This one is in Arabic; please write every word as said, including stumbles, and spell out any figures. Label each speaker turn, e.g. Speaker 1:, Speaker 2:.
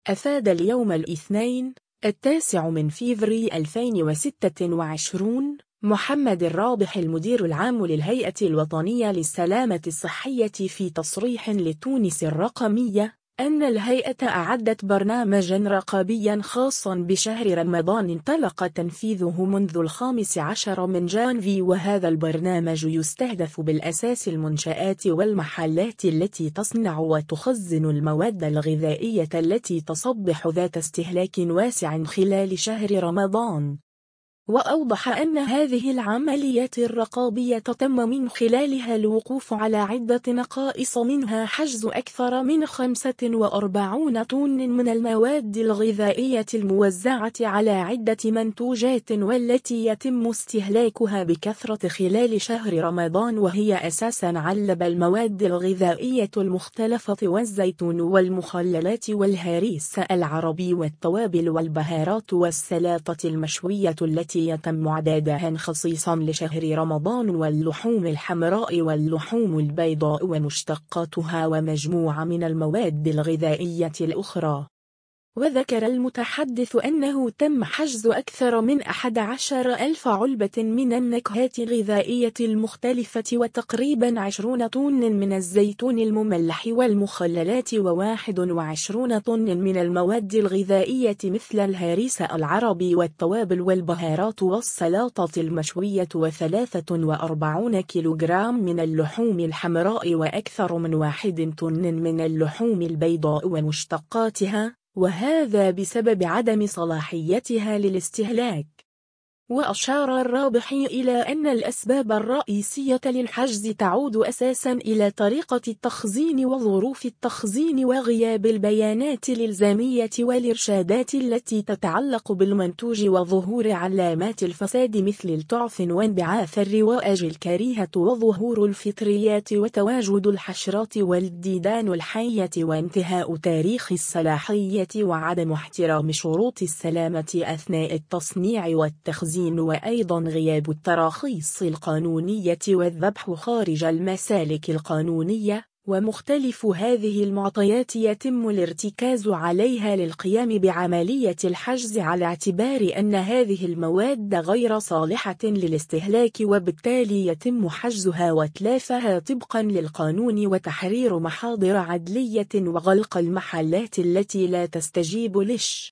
Speaker 1: أفاد اليوم الاثنين التاسع من فيفري ألفين وستة وعشرين محمد الرابح المدير العام للهيئة الوطنية للسلامة الصحية في تصريح لتونس الرقمية أن الهيئة أعدت برنامجا رقابيا خاصا بشهر رمضان انطلق تنفيذه منذ الخامس عشر من جانفي، وهذا البرنامج يستهدف بالأساس المنشآت والمحلات التي تصنع وتخزن المواد الغذائية التي تصبح ذات استهلاك واسع خلال شهر رمضان. وأوضح أن هذه العمليات الرقابية تم من خلالها الوقوف على عدة نقائص، منها حجز أكثر من خمسة وأربعين طن من المواد الغذائية الموزعة على عدة منتوجات والتي يتم استهلاكها بكثرة خلال شهر رمضان، وهي أساساً علب المواد الغذائية المختلفة والزيتون والمخللات والهريس العربي والتوابل والبهارات والسلطة المشوية التي يتم إعدادها خصيصا لشهر رمضان، واللحوم الحمراء واللحوم البيضاء ومشتقاتها، ومجموعة من المواد الغذائية الأخرى. وذكر المتحدث أنه تم حجز أكثر من أحد عشر ألف علبة من النكهات الغذائية المختلفة، وتقريبا عشرون طن من الزيتون المملح والمخللات، وواحد وعشرون طن من المواد الغذائية مثل الهريس العربي والتوابل والبهارات والسلطة المشوية، وثلاثة وأربعين كيلوغرام من اللحوم الحمراء، وأكثر من واحد طن من اللحوم البيضاء ومشتقاتها، وهذا بسبب عدم صلاحيتها للاستهلاك. وأشار الرابحي إلى أن الأسباب الرئيسية للحجز تعود أساساً إلى طريقة التخزين وظروف التخزين وغياب البيانات الإلزامية والإرشادات التي تتعلق بالمنتوج، وظهور علامات الفساد مثل التعفن وانبعاث الرواج الكريهة وظهور الفطريات وتواجد الحشرات والديدان الحية وانتهاء تاريخ الصلاحية وعدم احترام شروط السلامة أثناء التصنيع والتخزين، وأيضا غياب التراخيص القانونية والذبح خارج المسالك القانونية. ومختلف هذه المعطيات يتم الارتكاز عليها للقيام بعملية الحجز على اعتبار أن هذه المواد غير صالحة للاستهلاك، وبالتالي يتم حجزها وتلافها طبقا للقانون، وتحرير محاضر عدلية وغلق المحلات التي لا تستجيب للش